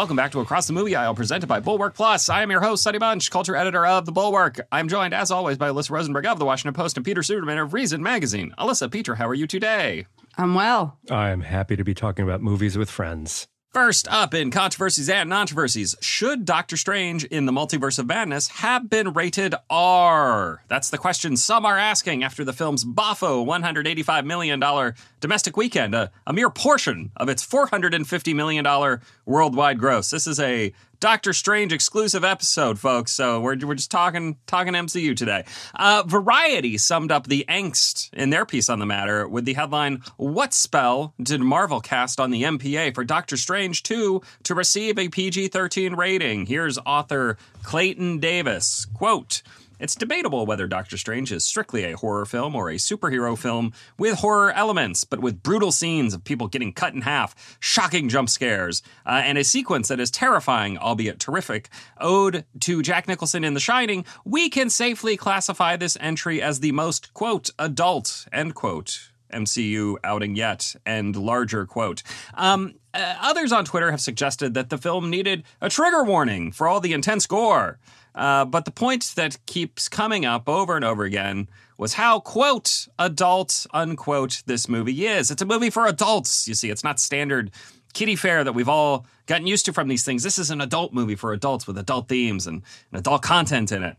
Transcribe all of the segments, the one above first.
Welcome back to Across the Movie Aisle, presented by Bulwark Plus. I am your host, Sonny Bunch, culture editor of The Bulwark. I'm joined, as always, by Alyssa Rosenberg of The Washington Post and Peter Suderman of Reason Magazine. Alyssa, Peter, how are you today? I'm well. I'm happy to be talking about movies with friends. First up in controversies and controversies, should Doctor Strange in the Multiverse of Madness have been rated R? That's the question some are asking after the film's boffo $185 million domestic weekend, a mere portion of its $450 million worldwide gross. This is a Doctor Strange exclusive episode, folks, so we're just talking MCU today. Variety summed up the angst in their piece on the matter with the headline, "What spell did Marvel cast on the MPA for Doctor Strange 2 to receive a PG-13 rating?" Here's author Clayton Davis. Quote, "It's debatable whether Doctor Strange is strictly a horror film or a superhero film with horror elements, but with brutal scenes of people getting cut in half, shocking jump scares, and a sequence that is terrifying, albeit terrific. Ode to Jack Nicholson in The Shining, we can safely classify this entry as the most, quote, adult, end quote, MCU outing yet, and larger quote." Others on Twitter have suggested that the film needed a trigger warning for all the intense gore. But the point that keeps coming up over and over again was how, quote, adult, unquote, this movie is. It's a movie for adults, you see. It's not standard kiddie fare that we've all gotten used to from these things. This is an adult movie for adults with adult themes and adult content in it.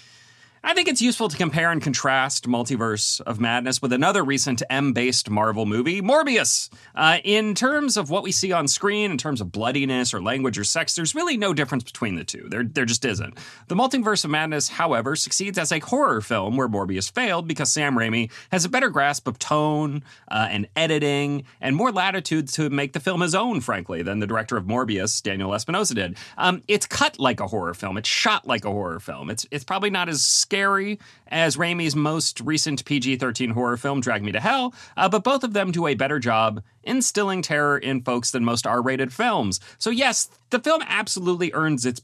I think it's useful to compare and contrast Multiverse of Madness with another recent M-based Marvel movie, Morbius. In terms of what we see on screen, in terms of bloodiness or language or sex, there's really no difference between the two. There just isn't. The Multiverse of Madness, however, succeeds as a horror film where Morbius failed because Sam Raimi has a better grasp of tone and editing and more latitude to make the film his own, frankly, than the director of Morbius, Daniel Espinosa, did. It's cut like a horror film. It's shot like a horror film. It's probably not as scary as Raimi's most recent PG-13 horror film, Drag Me to Hell, but both of them do a better job instilling terror in folks than most R-rated films. So yes, the film absolutely earns its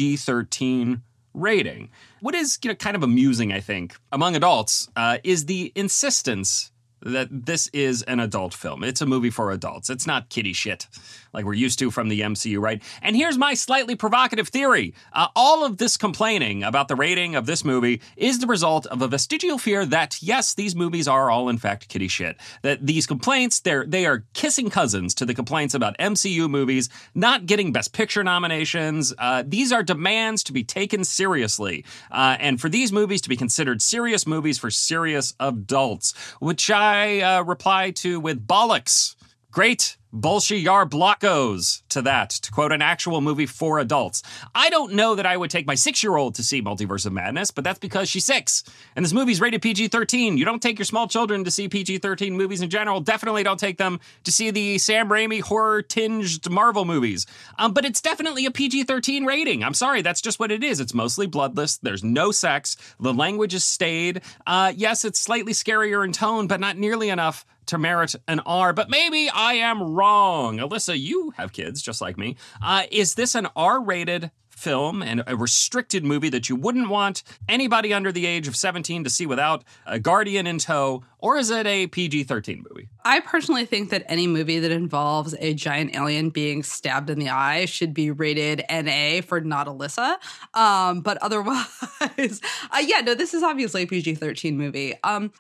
PG-13 rating. What is kind of amusing, I think, among adults is the insistence that this is an adult film. It's a movie for adults. It's not kiddie shit like we're used to from the MCU, right? And here's my slightly provocative theory. All of this complaining about the rating of this movie is the result of a vestigial fear that, yes, these movies are all, in fact, kiddie shit. That these complaints, they are kissing cousins to the complaints about MCU movies not getting Best Picture nominations. These are demands to be taken seriously. And for these movies to be considered serious movies for serious adults, which I reply to with bollocks. Great Bolshevik blockos to that, to quote an actual movie for adults. I don't know that I would take my 6-year-old to see Multiverse of Madness, but that's because she's 6. And this movie's rated PG-13. You don't take your small children to see PG-13 movies in general. Definitely don't take them to see the Sam Raimi horror-tinged Marvel movies. But it's definitely a PG-13 rating. I'm sorry, that's just what it is. It's mostly bloodless. There's no sex. The language is staid. Yes, it's slightly scarier in tone, but not nearly enough to merit an R, but maybe I am wrong. Alyssa, you have kids just like me. Is this an R-rated film and a restricted movie that you wouldn't want anybody under the age of 17 to see without a guardian in tow, or is it a PG-13 movie? I personally think that any movie that involves a giant alien being stabbed in the eye should be rated NA for not Alyssa. But otherwise, this is obviously a PG-13 movie.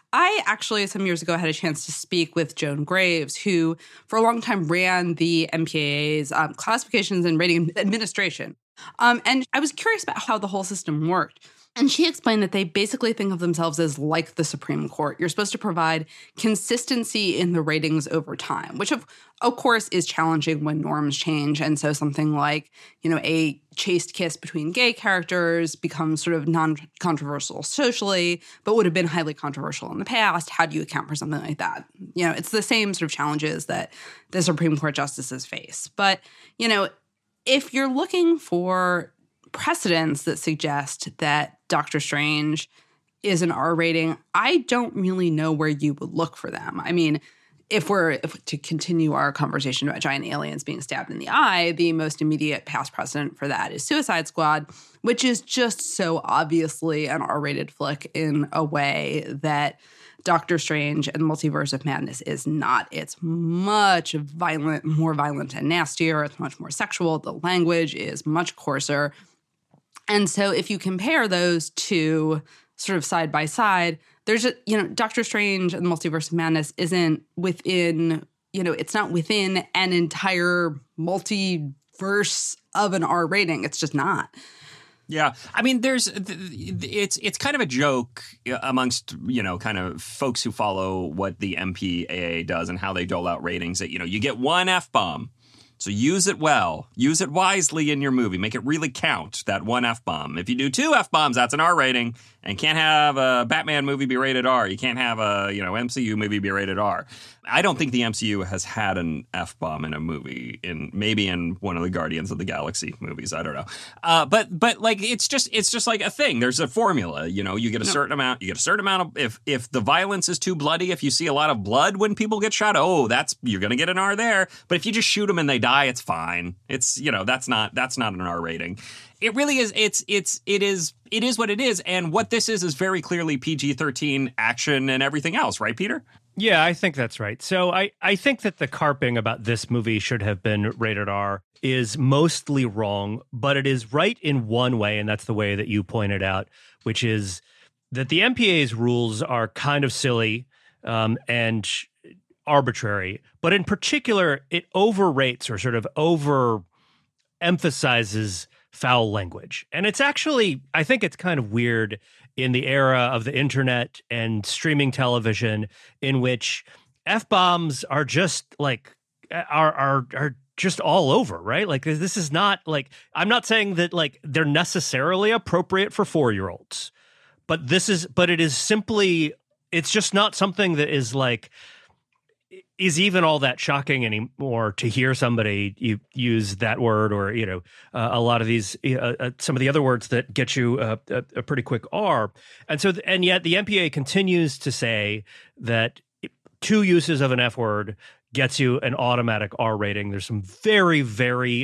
I actually, some years ago, had a chance to speak with Joan Graves, who for a long time ran the MPAA's classifications and rating administration. And I was curious about how the whole system worked. And she explained that they basically think of themselves as like the Supreme Court. You're supposed to provide consistency in the ratings over time, which of course is challenging when norms change. And so something like, a chaste kiss between gay characters becomes sort of non-controversial socially, but would have been highly controversial in the past. How do you account for something like that? It's the same sort of challenges that the Supreme Court justices face. But, if you're looking for precedents that suggest that Doctor Strange is an R rating, I don't really know where you would look for them. I mean, if to continue our conversation about giant aliens being stabbed in the eye, the most immediate past precedent for that is Suicide Squad, which is just so obviously an R-rated flick in a way that Doctor Strange and the Multiverse of Madness is not. It's much more violent and nastier. It's much more sexual. The language is much coarser. And so if you compare those two sort of side by side, there's Doctor Strange and the Multiverse of Madness isn't within, it's not within an entire multiverse of an R rating. It's just not. Yeah. I mean, it's kind of a joke amongst, kind of folks who follow what the MPAA does and how they dole out ratings that, you get one F-bomb. So use it well. Use it wisely in your movie. Make it really count, that one F-bomb. If you do two F-bombs, that's an R rating. And can't have a Batman movie be rated R. You can't have a, MCU movie be rated R. I don't think the MCU has had an F-bomb in a movie, maybe in one of the Guardians of the Galaxy movies. I don't know. But like, it's just like a thing. There's a formula, you get a certain amount, of, if the violence is too bloody, if you see a lot of blood when people get shot, you're going to get an R there. But if you just shoot them and they die, it's fine. It's, that's not an R rating. It really is. It is what it is. And what this is very clearly PG-13 action and everything else. Right, Peter? Yeah, I think that's right. So I think that the carping about this movie should have been rated R is mostly wrong, but it is right in one way, and that's the way that you pointed out, which is that the MPA's rules are kind of silly and arbitrary, but in particular, it overrates or sort of overemphasizes foul language. And it's actually, I think it's kind of weird in the era of the internet and streaming television in which F-bombs are just like, are just all over, right? Like, this is not like, I'm not saying that like they're necessarily appropriate for 4-year-olds, but it is simply, it's just not something that is like, is even all that shocking anymore to hear somebody use that word or, a lot of these, some of the other words that get you a pretty quick R. And yet the MPA continues to say that 2 uses of an F word gets you an automatic R rating. There's some very, very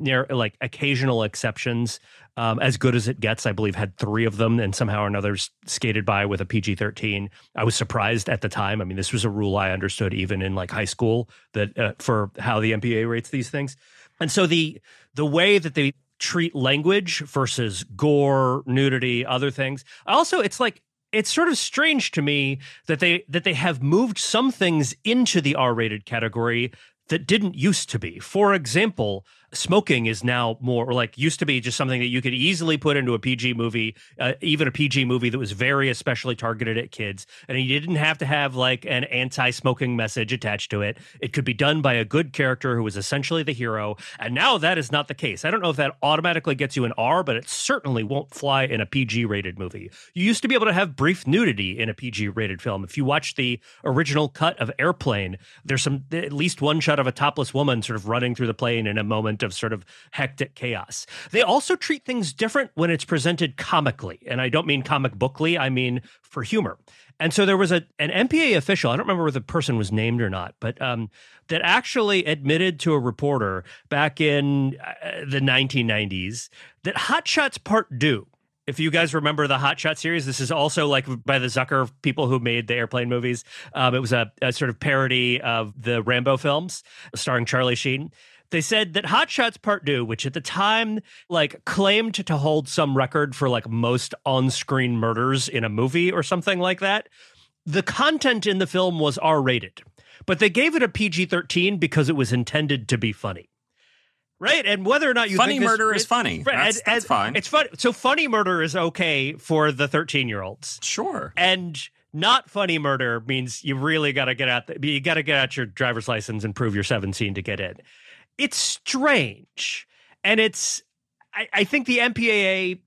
occasional exceptions. As Good as It Gets, I believe, had 3 of them and somehow or another skated by with a PG-13. I was surprised at the time. I mean, this was a rule I understood even in like high school that for how the MPA rates these things. And so the way that they treat language versus gore, nudity, other things. Also, it's sort of strange to me that they have moved some things into the R-rated category that didn't used to be. For example, smoking is now more like used to be just something that you could easily put into a PG movie, even a PG movie that was very especially targeted at kids. And you didn't have to have like an anti-smoking message attached to it. It could be done by a good character who was essentially the hero. And now that is not the case. I don't know if that automatically gets you an R, but it certainly won't fly in a PG rated movie. You used to be able to have brief nudity in a PG rated film. If you watch the original cut of Airplane, there's at least one shot of a topless woman sort of running through the plane in a moment of sort of hectic chaos. They also treat things different when it's presented comically. And I don't mean comic bookly, I mean for humor. And so there was an MPA official, I don't remember whether the person was named or not, but that actually admitted to a reporter back in the 1990s that Hot Shots Part 2, if you guys remember the Hot Shot series, this is also like by the Zucker people who made the Airplane movies. It was a sort of parody of the Rambo films starring Charlie Sheen. They said that Hot Shots Part 2, which at the time like claimed to hold some record for like most on-screen murders in a movie or something like that, the content in the film was R-rated. But they gave it a PG-13 because it was intended to be funny. Right, and whether or not you funny think murder is funny, right, that's fine. It's fun. So funny murder is okay for the 13-year-olds, sure. And not funny murder means you really got to get out. You got to get out your driver's license and prove you're 17 to get in. It's strange, and it's. I think the MPAA,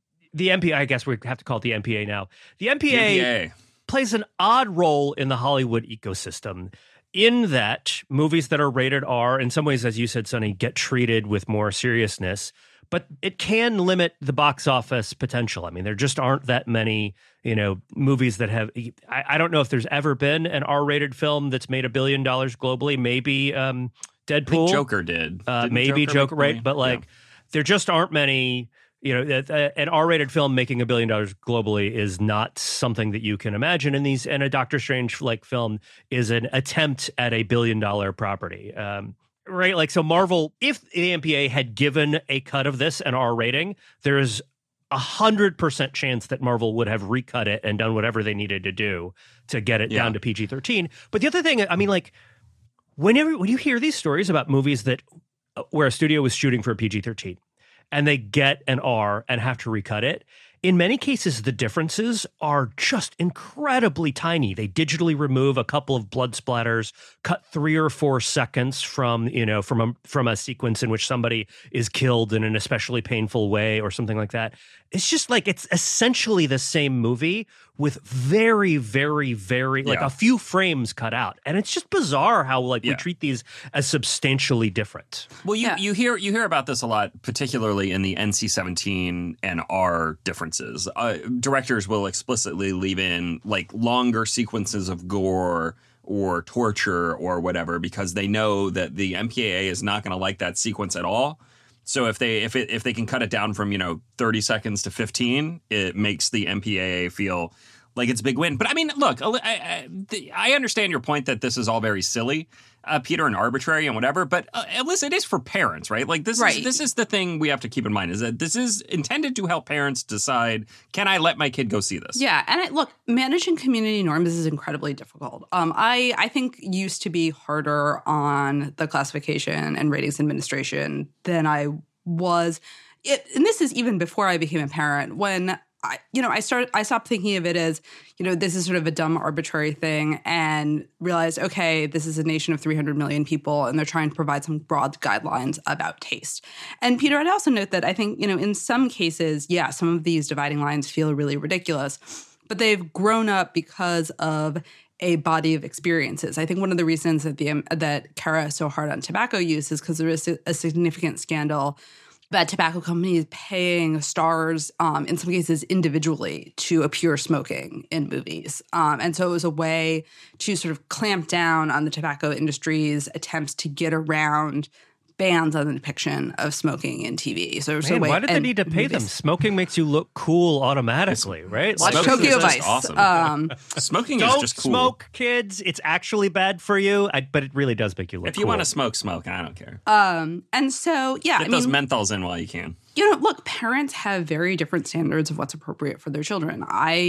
I guess we have to call it the MPA now. The MPA plays an odd role in the Hollywood ecosystem, in that movies that are rated R, in some ways, as you said, Sonny, get treated with more seriousness, but it can limit the box office potential. I mean, there just aren't that many, movies that have, I don't know if there's ever been an R-rated film that's made $1 billion globally. Maybe Deadpool. Joker did. Maybe Joker, right? But there just aren't many An R-rated film making $1 billion globally is not something that you can imagine. And a Doctor Strange like film is an attempt at a $1 billion property. Right? Like, so Marvel, if the MPA had given a cut of this an R rating, there is 100% chance that Marvel would have recut it and done whatever they needed to do to get it down to PG-13. But the other thing, I mean, like, when you hear these stories about movies that where a studio was shooting for a PG-13 and they get an R and have to recut it, in many cases, the differences are just incredibly tiny. They digitally remove a couple of blood splatters, cut 3 or 4 seconds from a sequence in which somebody is killed in an especially painful way or something like that. It's just like, it's essentially the same movie with very, very, very, like a few frames cut out. And it's just bizarre how we treat these as substantially different. Well, you hear about this a lot, particularly in the NC-17 and R differences. Directors will explicitly leave in like longer sequences of gore or torture or whatever because they know that the MPAA is not going to like that sequence at all. So if they can cut it down from 30 seconds to 15, it makes the MPAA feel like it's a big win. But I mean, look, I understand your point that this is all very silly, Peter, and arbitrary and whatever. But Alyssa, it is for parents, right? Like this is the thing we have to keep in mind, is that this is intended to help parents decide, can I let my kid go see this? Yeah, and look, managing community norms is incredibly difficult. I think used to be harder on the classification and ratings administration than I was. And this is even before I became a parent. When I stopped thinking of it as, this is sort of a dumb, arbitrary thing, and realized, okay, this is a nation of 300 million people, and they're trying to provide some broad guidelines about taste. And Peter, I'd also note that I think, in some cases, some of these dividing lines feel really ridiculous, but they've grown up because of a body of experiences. I think one of the reasons that Kara is so hard on tobacco use is because there is a significant scandal about tobacco companies paying stars, in some cases individually, to appear smoking in movies. And so it was a way to sort of clamp down on the tobacco industry's attempts to get around bans on the depiction of smoking in TV. So why did they need to pay them? Smoking makes you look cool automatically, right? Watch Tokyo Vice. Awesome. Smoking is just cool. Don't smoke, kids. It's actually bad for you, but it really does make you look cool. If you want to smoke, smoke. I don't care. And so, Get those menthols in while you can. Look, parents have very different standards of what's appropriate for their children.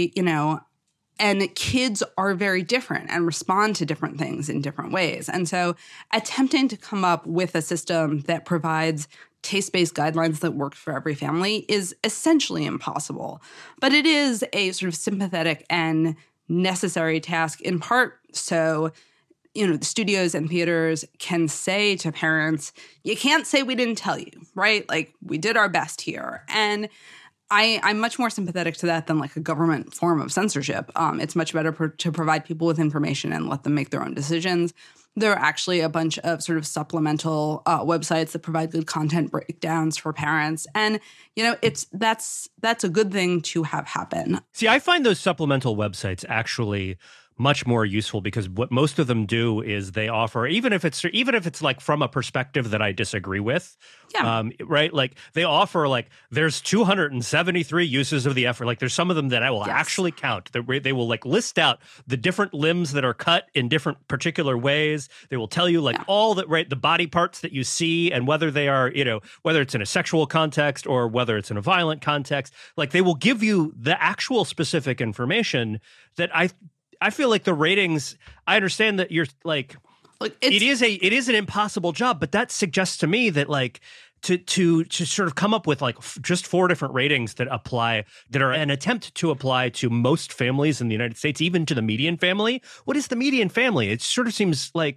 And kids are very different and respond to different things in different ways. And so attempting to come up with a system that provides taste-based guidelines that work for every family is essentially impossible. But it is a sort of sympathetic and necessary task, in part so the studios and theaters can say to parents, you can't say we didn't tell you, right? Like, we did our best here. And I'm much more sympathetic to that than like a government form of censorship. It's much better to provide people with information and let them make their own decisions. There are actually a bunch of sort of supplemental websites that provide good content breakdowns for parents. And, that's a good thing to have happen. See, I find those supplemental websites actually much more useful because what most of them do is they offer, even if it's like from a perspective that I disagree with, right? Like they offer like there's 273 uses of the effort. Like there's some of them that I will actually count. They will like list out the different limbs that are cut in different particular ways. They will tell you like all that, right? The body parts that you see and whether they are, whether it's in a sexual context or whether it's in a violent context. Like they will give you the actual specific information that I feel like the ratings, I understand that you're like it is an impossible job, but that suggests to me that like to sort of come up with like just 4 different ratings that are an attempt to apply to most families in the United States, even to the median family. What is the median family? It sort of seems like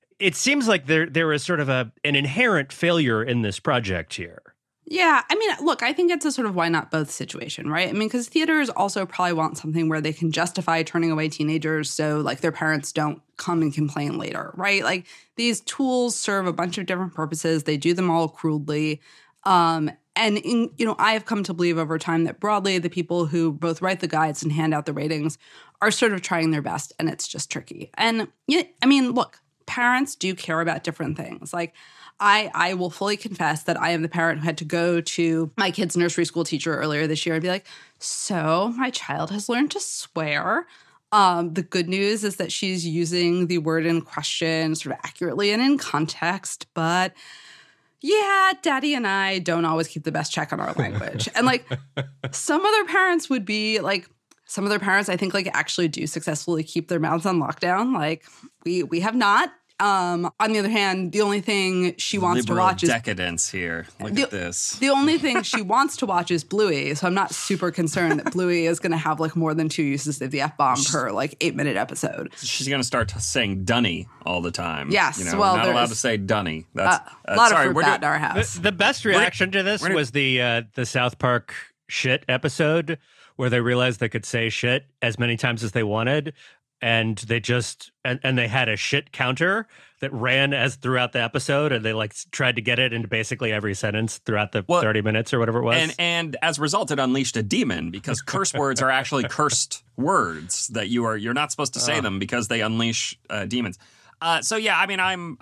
there is sort of an inherent failure in this project here. Yeah, I mean, look, I think it's a sort of why not both situation, right? I mean, because theaters also probably want something where they can justify turning away teenagers so, like, their parents don't come and complain later, right? Like, these tools serve a bunch of different purposes. They do them all crudely. I have come to believe over time that broadly the people who both write the guides and hand out the ratings are sort of trying their best, and it's just tricky. And, I mean, look, parents do care about different things. Like, I will fully confess that I am the parent who had to go to my kid's nursery school teacher earlier this year and be like, so my child has learned to swear. The good news is that she's using the word in question sort of accurately and in context, but yeah, Daddy and I don't always keep the best check on our language. And like some other parents would be like, some other parents I think like actually do successfully keep their mouths on lockdown. Like we have not. On the other hand, the only thing she wants to watch is decadence here. Look at this. The only thing she wants to watch is Bluey. So I'm not super concerned that Bluey is going to have like more than 2 uses of the F-bomb per like 8-minute episode. She's going to start saying Dunny all the time. Yes. You know, well, not allowed to say Dunny. That's a lot of fruit bat in our house. The best reaction to this was the South Park shit episode where they realized they could say shit as many times as they wanted. And they just and they had a shit counter that ran as throughout the episode, and they like tried to get it into basically every sentence throughout the 30 minutes or whatever it was. And as a result, it unleashed a demon because curse words are actually cursed words that you're not supposed to say them because they unleash demons. So yeah, I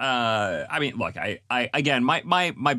mean, look, I again, my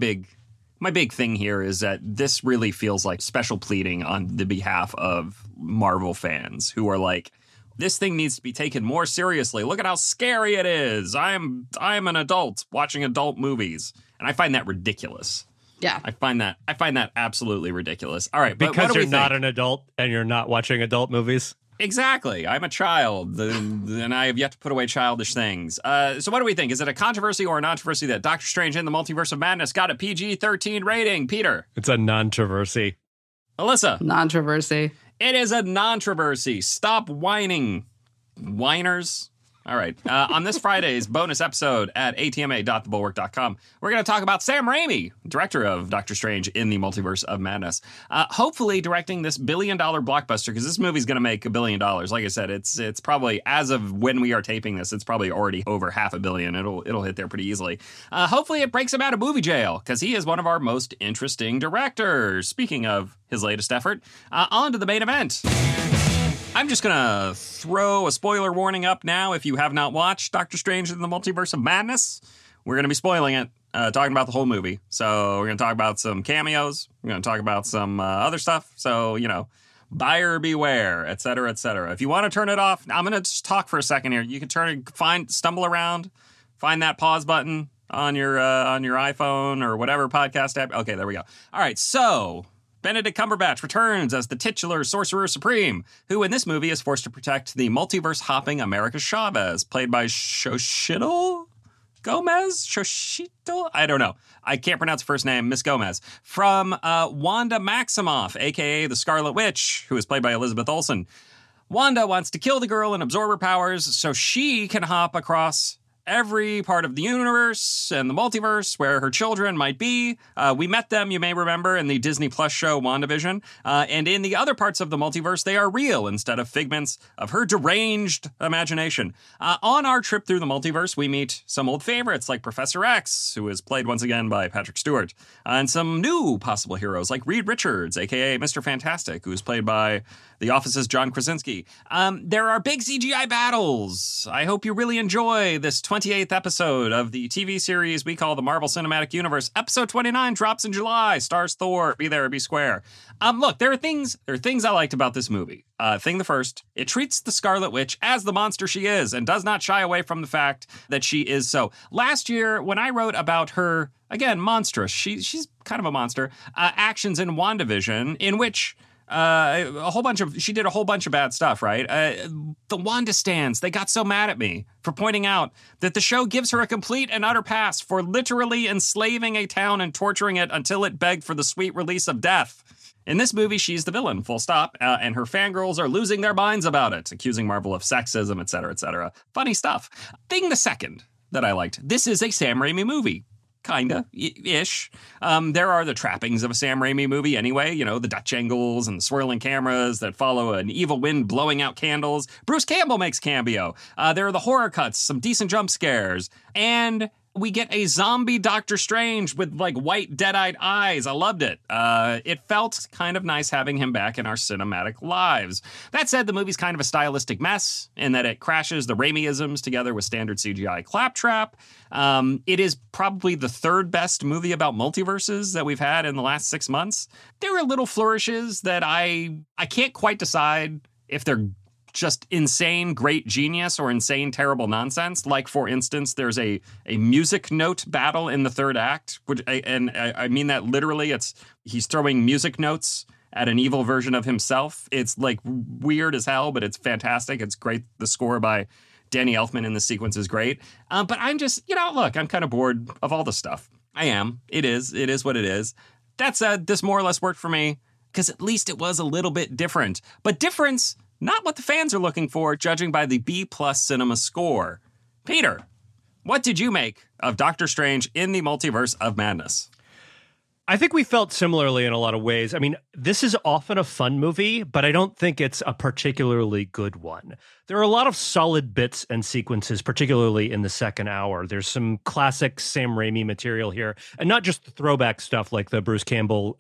big thing here is that this really feels like special pleading on the behalf of Marvel fans who are like, this thing needs to be taken more seriously. Look at how scary it is. I'm an adult watching adult movies, and I find that ridiculous. Yeah, I find that absolutely ridiculous. All right, but because you're not an adult and you're not watching adult movies. Exactly. I'm a child, and I have yet to put away childish things. So what do we think? Is it a controversy or a non-controversy that Doctor Strange in the Multiverse of Madness got a PG-13 rating? Peter? It's a non-controversy. Alyssa? Non-controversy. It is a non-controversy. Stop whining, whiners. All right. On this Friday's bonus episode at atma.thebulwark.com, we're going to talk about Sam Raimi, director of Doctor Strange in the Multiverse of Madness. Hopefully directing this billion-dollar blockbuster, because this movie's going to make $1 billion. Like I said, it's probably, as of when we are taping this, it's probably already over $500 million. It'll hit there pretty easily. Hopefully it breaks him out of movie jail, because he is one of our most interesting directors. Speaking of his latest effort, on to the main event. I'm just going to throw a spoiler warning up now if you have not watched Doctor Strange in the Multiverse of Madness. We're going to be spoiling it, talking about the whole movie. So we're going to talk about some cameos. We're going to talk about some other stuff. So, you know, buyer beware, et cetera, et cetera. If you want to turn it off, I'm going to just talk for a second here. You can stumble around, find that pause button on your iPhone or whatever podcast app. Okay, there we go. All right, so Benedict Cumberbatch returns as the titular Sorcerer Supreme, who in this movie is forced to protect the multiverse-hopping America Chavez, played by Xochitl Gomez? Xochitl? I don't know. I can't pronounce the first name, Miss Gomez. From Wanda Maximoff, a.k.a. the Scarlet Witch, who is played by Elizabeth Olsen. Wanda wants to kill the girl and absorb her powers so she can hop across every part of the universe and the multiverse where her children might be. We met them, you may remember, in the Disney Plus show WandaVision. And in the other parts of the multiverse, they are real instead of figments of her deranged imagination. On our trip through the multiverse, we meet some old favorites like Professor X, who is played once again by Patrick Stewart, and some new possible heroes like Reed Richards, a.k.a. Mr. Fantastic, who is played by The Office's John Krasinski. There are big CGI battles. I hope you really enjoy this 28th episode of the TV series we call the Marvel Cinematic Universe. Episode 29 drops in July. Stars Thor. Be there or be square. Look, there are things I liked about this movie. Thing the first, it treats the Scarlet Witch as the monster she is and does not shy away from the fact that she is so. Last year, when I wrote about her, again, monstrous, she's kind of a monster, actions in WandaVision, in which she did a whole bunch of bad stuff, right? The Wanda stans, they got so mad at me for pointing out that the show gives her a complete and utter pass for literally enslaving a town and torturing it until it begged for the sweet release of death. In this movie, she's the villain, full stop, and her fangirls are losing their minds about it, accusing Marvel of sexism, etc., etc. Funny stuff. Thing the second that I liked, this is a Sam Raimi movie. Kinda, ish. There are the trappings of a Sam Raimi movie anyway, you know, the Dutch angles and the swirling cameras that follow an evil wind blowing out candles. Bruce Campbell makes cameo. There are the horror cuts, some decent jump scares, and We get a zombie Doctor Strange with like white dead-eyed eyes. I loved it. It felt kind of nice having him back in our cinematic lives. That said, the movie's kind of a stylistic mess in that it crashes the Raimi-isms together with standard CGI claptrap. It is probably the third best movie about multiverses that we've had in the last 6 months. There are little flourishes that I can't quite decide if they're just insane great genius or insane terrible nonsense. Like, for instance, there's a music note battle in the third act, which I mean that literally. He's throwing music notes at an evil version of himself. It's like weird as hell, but it's fantastic. It's great. The score by Danny Elfman in the sequence is great. But I'm just, look, I'm kind of bored of all this stuff. I am. It is what it is. That said, this more or less worked for me because at least it was a little bit different. But difference, not what the fans are looking for, judging by the B+ cinema score. Peter, what did you make of Doctor Strange in the Multiverse of Madness? I think we felt similarly in a lot of ways. I mean, this is often a fun movie, but I don't think it's a particularly good one. There are a lot of solid bits and sequences, particularly in the second hour. There's some classic Sam Raimi material here, and not just the throwback stuff like the Bruce Campbell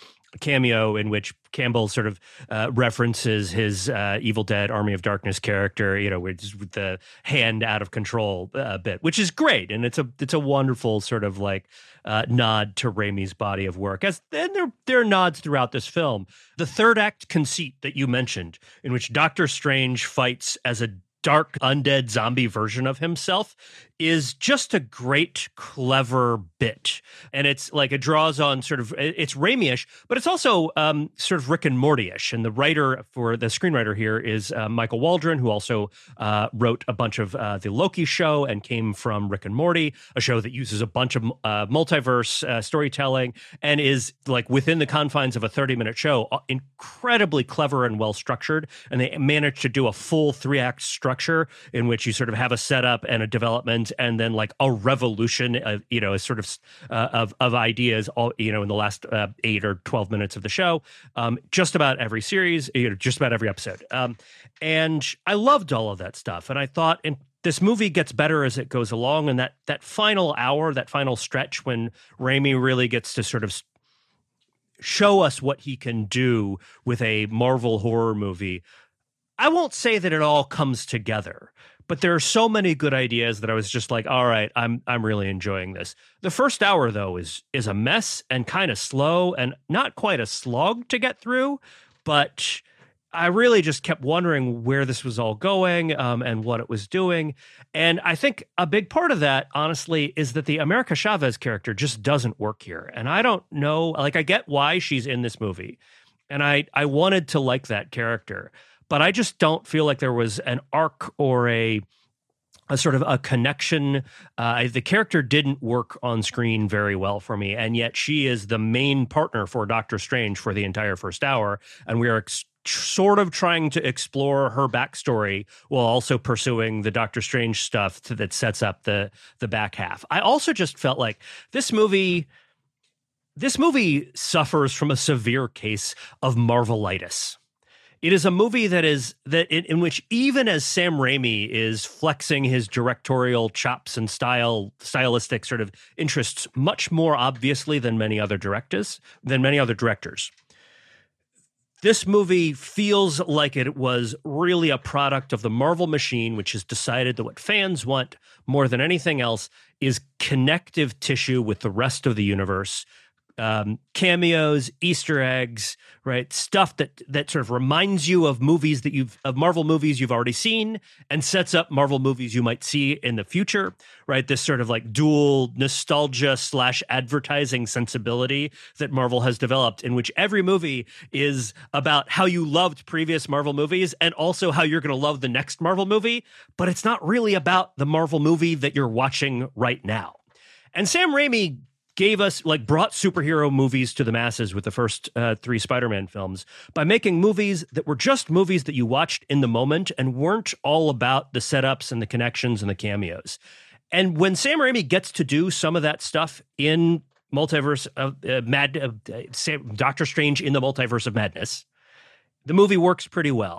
cameo in which Campbell sort of references his Evil Dead Army of Darkness character, with the hand out of control bit, which is great. And it's a wonderful sort of like nod to Raimi's body of work. And there are nods throughout this film. The third act conceit that you mentioned, in which Doctor Strange fights as a dark undead zombie version of himself, is just a great, clever bit. And it's like, it draws on sort of, it's Raimi-ish, but it's also sort of Rick and Morty-ish. And the screenwriter here is Michael Waldron, who also wrote a bunch of the Loki show and came from Rick and Morty, a show that uses a bunch of multiverse storytelling and is like within the confines of a 30-minute show, incredibly clever and well-structured. And they managed to do a full 3-act structure in which you sort of have a setup and a development and then like a revolution of, sort of ideas all, in the last 8 or 12 minutes of the show, just about every series, just about every episode. And I loved all of that stuff. And I thought, this movie gets better as it goes along. And that final hour, that final stretch when Raimi really gets to sort of show us what he can do with a Marvel horror movie, I won't say that it all comes together, but there are so many good ideas that I was just like, all right, I'm really enjoying this. The first hour, though, is a mess and kind of slow and not quite a slog to get through, but I really just kept wondering where this was all going and what it was doing. And I think a big part of that, honestly, is that the America Chavez character just doesn't work here. And I don't know, like, I get why she's in this movie, and I wanted to like that character, but I just don't feel like there was an arc or a sort of a connection. The character didn't work on screen very well for me, and yet she is the main partner for Doctor Strange for the entire first hour, and we are sort of trying to explore her backstory while also pursuing the Doctor Strange stuff that sets up the back half. I also just felt like this movie suffers from a severe case of Marvelitis. It is a movie in which even as Sam Raimi is flexing his directorial chops and stylistic sort of interests much more obviously than many other directors, this movie feels like it was really a product of the Marvel machine, which has decided that what fans want more than anything else is connective tissue with the rest of the universe. Cameos, Easter eggs, right? Stuff that sort of reminds you of Marvel movies you've already seen and sets up Marvel movies you might see in the future, right? This sort of like dual nostalgia / advertising sensibility that Marvel has developed, in which every movie is about how you loved previous Marvel movies and also how you're going to love the next Marvel movie, but it's not really about the Marvel movie that you're watching right now. And Sam Raimi brought superhero movies to the masses with the first 3 Spider-Man films by making movies that were just movies that you watched in the moment and weren't all about the setups and the connections and the cameos. And when Sam Raimi gets to do some of that stuff in Multiverse of Doctor Strange in the Multiverse of Madness, the movie works pretty well.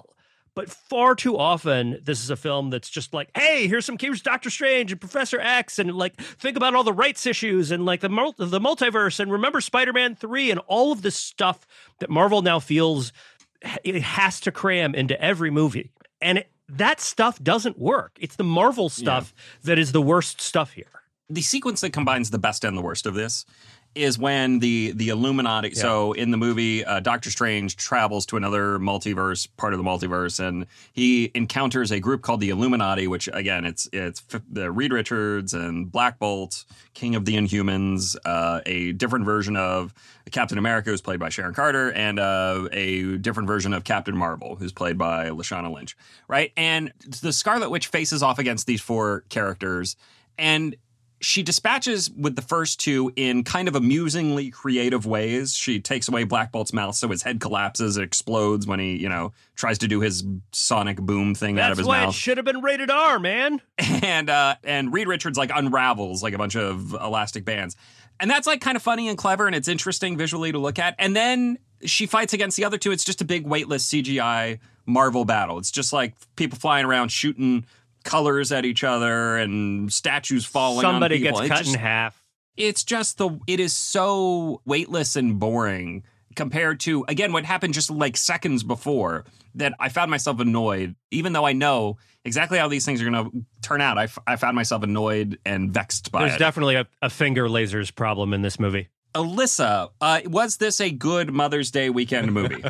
But far too often, this is a film that's just like, hey, here's Doctor Strange and Professor X, and like, think about all the rights issues and like the multiverse, and remember Spider-Man 3 and all of this stuff that Marvel now feels it has to cram into every movie. And that stuff doesn't work. It's the Marvel stuff that is the worst stuff here. The sequence that combines the best and the worst of this is when the Illuminati. Yeah. So in the movie, Doctor Strange travels to another multiverse, part of the multiverse, and he encounters a group called the Illuminati, which again, it's the Reed Richards and Black Bolt, King of the Inhumans, a different version of Captain America, who's played by Sharon Carter, and a different version of Captain Marvel, who's played by Lashana Lynch, right? And the Scarlet Witch faces off against these four characters, and she dispatches with the first two in kind of amusingly creative ways. She takes away Black Bolt's mouth so his head collapses, it explodes when he, tries to do his sonic boom thing out of his mouth. That's why it should have been rated R, man. And Reed Richards like unravels like a bunch of elastic bands. And that's like kind of funny and clever, and it's interesting visually to look at. And then she fights against the other two. It's just a big weightless CGI Marvel battle. It's just like people flying around shooting colors at each other and statues falling on people. Somebody gets cut in half. It's just it is so weightless and boring compared to, again, what happened just like seconds before, that I found myself annoyed. Even though I know exactly how these things are going to turn out, I found myself annoyed and vexed by it. There's definitely a finger lasers problem in this movie. Alyssa, was this a good Mother's Day weekend movie?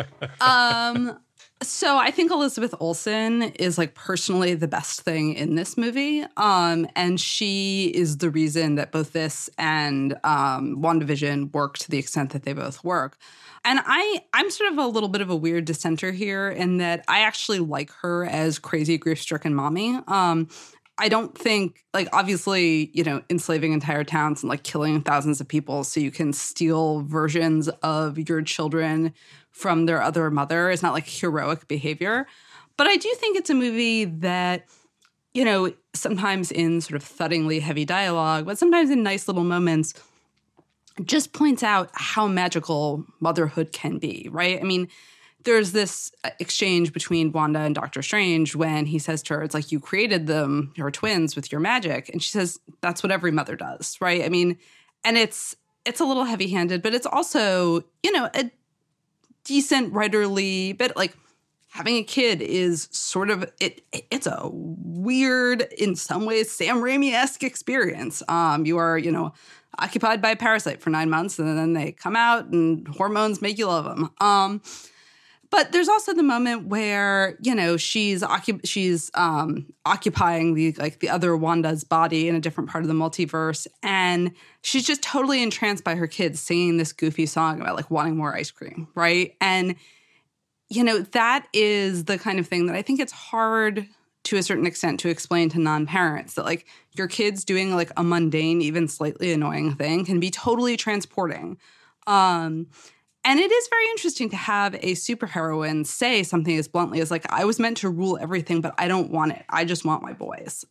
So I think Elizabeth Olsen is like personally the best thing in this movie. And she is the reason that both this and WandaVision work to the extent that they both work. And I'm sort of a little bit of a weird dissenter here in that I actually like her as crazy grief-stricken mommy. I don't think, like, obviously, enslaving entire towns and like killing thousands of people so you can steal versions of your children from their other mother is not like heroic behavior. But I do think it's a movie that, sometimes in sort of thuddingly heavy dialogue, but sometimes in nice little moments, just points out how magical motherhood can be, right? I mean, there's this exchange between Wanda and Doctor Strange when he says to her, it's like, you created them, your twins, with your magic. And she says, that's what every mother does, right? I mean, and it's a little heavy-handed, but it's also, a decent writerly bit. Like, having a kid is sort of, it's a weird, in some ways, Sam Raimi-esque experience. You are, occupied by a parasite for 9 months, and then they come out and hormones make you love them. But there's also the moment where, she's occupying the other Wanda's body in a different part of the multiverse, and she's just totally entranced by her kids singing this goofy song about like wanting more ice cream, right? And that is the kind of thing that I think it's hard to a certain extent to explain to non-parents, that like your kids doing like a mundane, even slightly annoying thing can be totally transporting. And it is very interesting to have a superheroine say something as bluntly as like, I was meant to rule everything, but I don't want it. I just want my boys.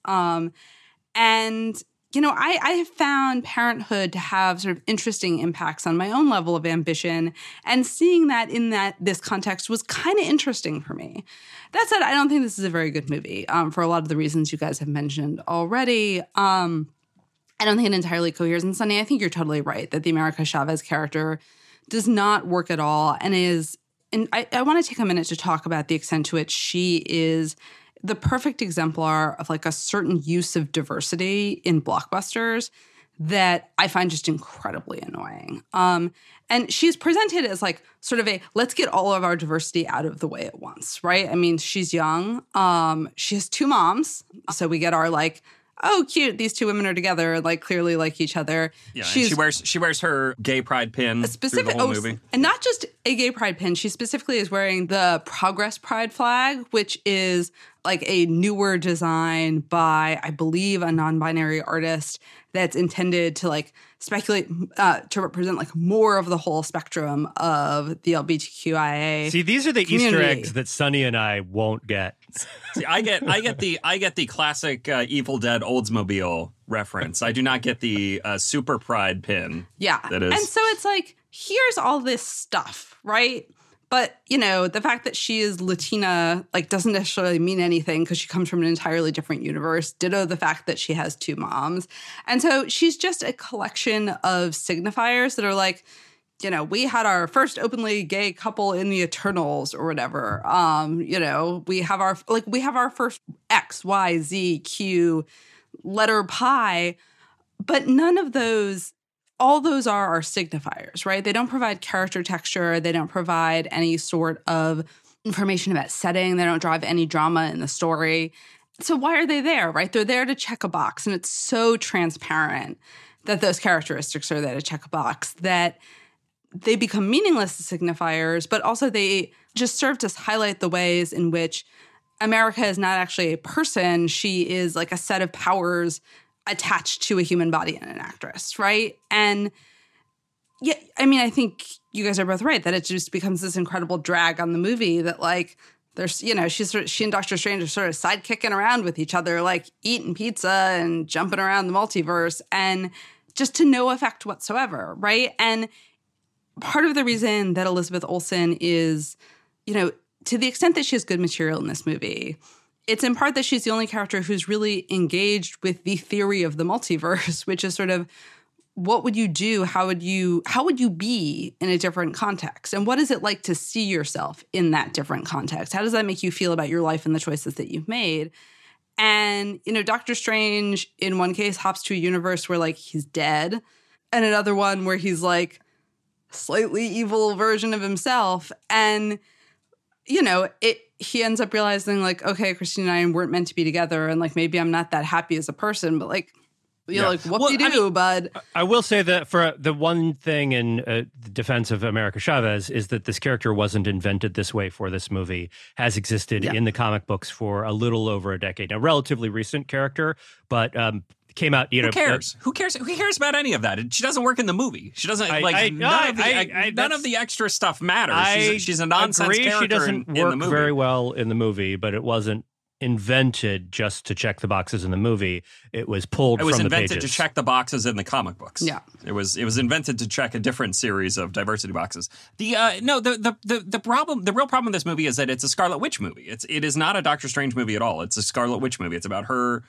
I have found parenthood to have sort of interesting impacts on my own level of ambition. And seeing that in this context was kind of interesting for me. That said, I don't think this is a very good movie for a lot of the reasons you guys have mentioned already. I don't think it entirely coheres. And Sunny, I think you're totally right that the America Chavez character does not work at all and I want to take a minute to talk about the extent to which she is the perfect exemplar of like a certain use of diversity in blockbusters that I find just incredibly annoying. And she's presented as like sort of let's get all of our diversity out of the way at once, right? I mean, she's young. She has two moms. So we get our like, oh, cute, these two women are together and like clearly like each other. Yeah, and she wears her gay pride pin through the whole movie. And not just a gay pride pin, she specifically is wearing the Progress Pride flag, which is like a newer design by, I believe, a non-binary artist that's intended to like speculate, to represent like more of the whole spectrum of the LGBTQIA. See, these are the community. Easter eggs that Sunny and I won't get. See, I get the classic Evil Dead Oldsmobile reference. I do not get the Super Pride pin. Yeah. That is. And so it's like, here's all this stuff, right? But, you know, the fact that she is Latina, like, doesn't necessarily mean anything because she comes from an entirely different universe. Ditto the fact that she has two moms. And so she's just a collection of signifiers that are like, you know, we had our first openly gay couple in the Eternals or whatever. You know, we have our first X, Y, Z, Q, letter pi, but none of those, all those are our signifiers, right? They don't provide character texture. They don't provide any sort of information about setting. They don't drive any drama in the story. So why are they there, right? They're there to check a box. And it's so transparent that those characteristics are there to check a box that they become meaningless as signifiers, but also they just serve to highlight the ways in which America is not actually a person. She is like a set of powers attached to a human body and an actress, right? And yeah, I mean, I think you guys are both right that it just becomes this incredible drag on the movie that, like, there's, you know, she and Doctor Strange are sort of sidekicking around with each other, like eating pizza and jumping around the multiverse, and just to no effect whatsoever, right? And part of the reason that Elizabeth Olsen is, you know, to the extent that she has good material in this movie, it's in part that she's the only character who's really engaged with the theory of the multiverse, which is sort of, what would you do? How would you be in a different context? And what is it like to see yourself in that different context? How does that make you feel about your life and the choices that you've made? And, you know, Doctor Strange in one case hops to a universe where, like, he's dead, and another one where he's like slightly evil version of himself. And, you know, he ends up realizing, like, okay, Christine and I weren't meant to be together, and, like, maybe I'm not that happy as a person, but, like, you know, like, what do you do, bud? I will say that for the one thing in the defense of America Chavez is that this character wasn't invented this way for this movie, has existed in the comic books for a little over a decade. A relatively recent character, but came out, you know. Who cares? Who cares? Who cares about any of that? She doesn't work in the movie. She doesn't, none of the extra stuff matters. She's a nonsense character. She doesn't in work the movie. very well in the movie, but it wasn't invented just to check the boxes in the movie. It was pulled from the pages. It was invented to check the boxes in the comic books. Yeah. It was invented to check a different series of diversity boxes. The real problem with this movie is that it's a Scarlet Witch movie. It is not a Doctor Strange movie at all. It's a Scarlet Witch movie. It's about her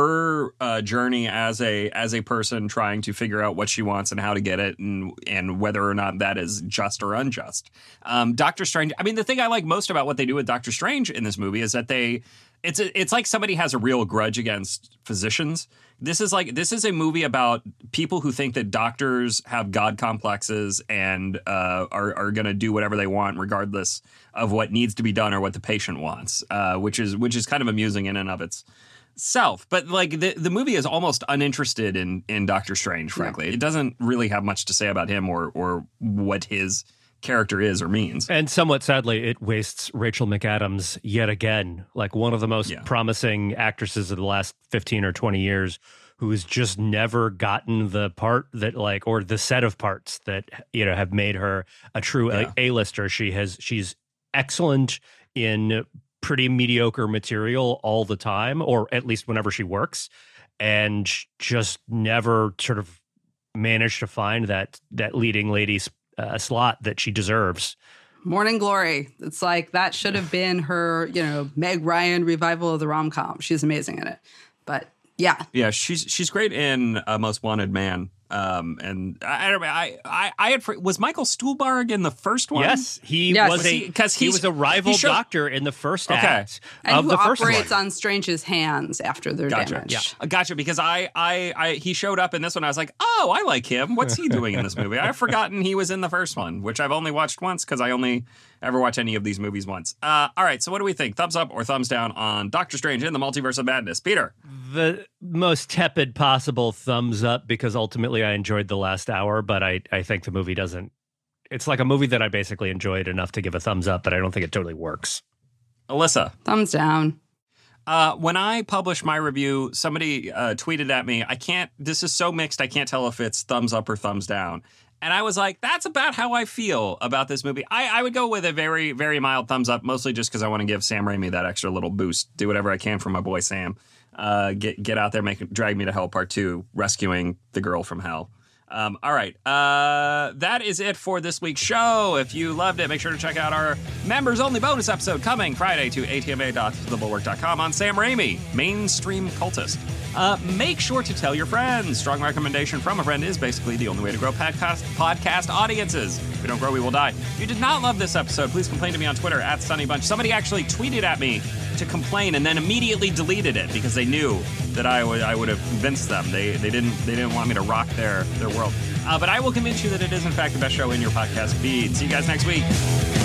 journey as a person trying to figure out what she wants and how to get it, and whether or not that is just or unjust. Doctor Strange, I mean, the thing I like most about what they do with Doctor Strange in this movie is that it's like somebody has a real grudge against physicians. This is a movie about people who think that doctors have God complexes and are going to do whatever they want regardless of what needs to be done or what the patient wants, which is kind of amusing in and of itself. But, like, the movie is almost uninterested in Doctor Strange, frankly. Yeah. It doesn't really have much to say about him or what his character is or means. And somewhat sadly, it wastes Rachel McAdams yet again, like one of the most promising actresses of the last 15 or 20 years, who has just never gotten the part that, like, or the set of parts that, you know, have made her a true A-lister. She's excellent in pretty mediocre material all the time, or at least whenever she works, and just never sort of managed to find that leading lady's slot that she deserves. Morning Glory. It's like that should have been her, you know, Meg Ryan revival of the rom-com. She's amazing in it. But yeah, she's great in Most Wanted Man. And was Michael Stuhlbarg in the first one? Yes, he was a rival doctor in the first act of the first one. And who operates on Strange's hands after their damage. Yeah, gotcha. Because he showed up in this one. I was like, oh, I like him. What's he doing in this movie? I've forgotten he was in the first one, which I've only watched once because I only ever watch any of these movies once. All right, so what do we think? Thumbs up or thumbs down on Doctor Strange in the Multiverse of Madness? Peter? The most tepid possible thumbs up, because ultimately I enjoyed the last hour, but I think the movie doesn't. It's like a movie that I basically enjoyed enough to give a thumbs up, but I don't think it totally works. Alyssa? Thumbs down. When I published my review, somebody tweeted at me, this is so mixed, I can't tell if it's thumbs up or thumbs down. And I was like, that's about how I feel about this movie. I would go with a very, very mild thumbs up, mostly just because I want to give Sam Raimi that extra little boost. Do whatever I can for my boy Sam. Get out there, drag me to hell part 2, rescuing the girl from hell. All right. That is it for this week's show. If you loved it, make sure to check out our members-only bonus episode coming Friday to atma.thebulwark.com on Sam Raimi, mainstream cultist. Make sure to tell your friends. Strong recommendation from a friend is basically the only way to grow podcast audiences. If we don't grow, we will die. If you did not love this episode, please complain to me on Twitter at SunnyBunch. Somebody actually tweeted at me to complain and then immediately deleted it because they knew that I would have convinced them. They didn't want me to rock their world. But I will convince you that it is in fact the best show in your podcast feed. See you guys next week.